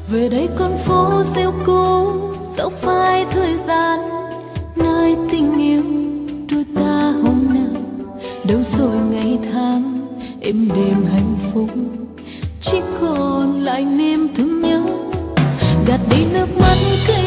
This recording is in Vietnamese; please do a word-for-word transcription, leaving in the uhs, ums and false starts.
về đây con phố rêu cô dẫu phai thời gian, nơi tình yêu đôi ta hôm nào đâu rồi ngày tháng êm đềm hạnh phúc, chỉ còn lại niềm thương nhớ gạt đi nước mắt.